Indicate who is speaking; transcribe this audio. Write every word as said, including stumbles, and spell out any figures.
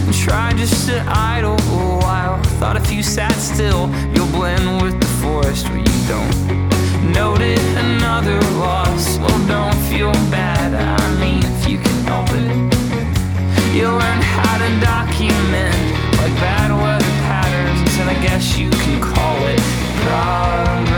Speaker 1: and try just to idle a while. Thought if you sat still, you'll blend with the forest where you don't. Noted another loss, well don't feel bad, I mean if you can help it. You'll learn how to document like bad weather patterns, and I guess you can call it progress.